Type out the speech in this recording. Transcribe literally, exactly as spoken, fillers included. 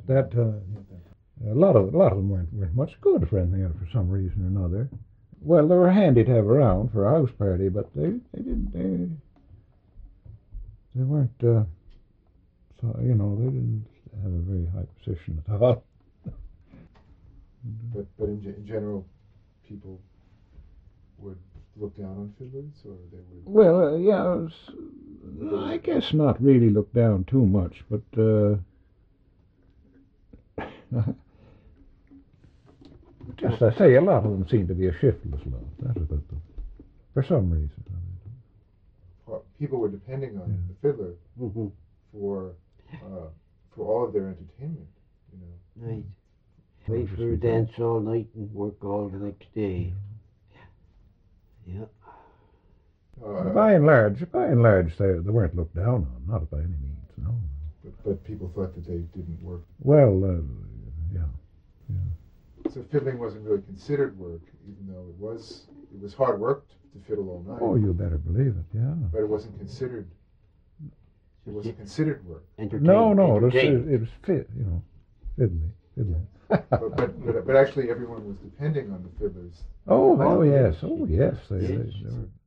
that time. A lot of a lot of them weren't, weren't much good for anything else for some reason or another. Well, they were handy to have around for a house party, but they they didn't they, they weren't uh, so you know they didn't have a very high position at all. But but in, in general, people would look down on fiddlers, or they would. Well, uh, yeah, it was, I guess not really look down too much, but. Uh, Just I say, a lot of them seem to be a shiftless lot. That was about the, for some reason. People were depending on yeah. the fiddler mm-hmm. for uh, for all of their entertainment. You know, right. Wait for a dance all night and work all the next day. Yeah. Uh, by and large, by and large, they they weren't looked down on, not by any means. No. But, but people thought that they didn't work. Well, uh, yeah, yeah. So fiddling wasn't really considered work, even though it was. It was hard work to, to fiddle all night. Oh, you better believe it, yeah. But it wasn't considered. It wasn't considered work. No, no, it was, it was fit, you know, fiddly, fiddling. but, but, but but actually, everyone was depending on the fiddlers. Oh, oh yes, oh yes, they, they, they were.